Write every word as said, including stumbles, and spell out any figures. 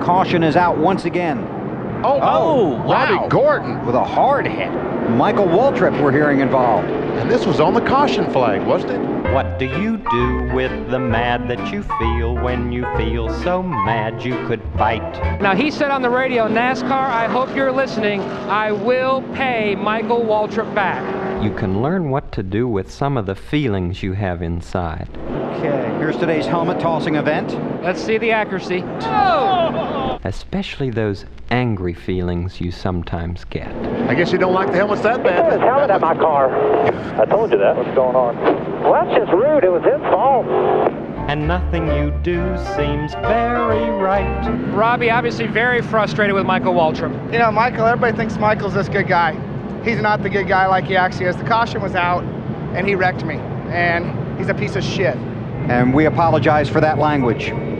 caution is out once again. Oh, Oh, wow. Robbie Gordon. With a hard hit. Michael Waltrip we're hearing involved. And this was on the caution flag, wasn't it? What do you do with the mad that you feel when you feel so mad you could bite? Now, he said on the radio, NASCAR, I hope you're listening, I will pay Michael Waltrip back. You can learn what to do with some of the feelings you have inside. Okay, here's today's helmet tossing event. Let's see the accuracy. Oh! Especially those angry feelings you sometimes get. I guess you don't like the helmets that bad. Put his helmet at my car. I told you that. What's going on? Well, that's just rude. It was his fault. And nothing you do seems very right. Robbie obviously very frustrated with Michael Waltrip. You know, Michael, everybody thinks Michael's this good guy. He's not the good guy like he actually is. The caution was out, and he wrecked me. And he's a piece of shit. And we apologize for that language.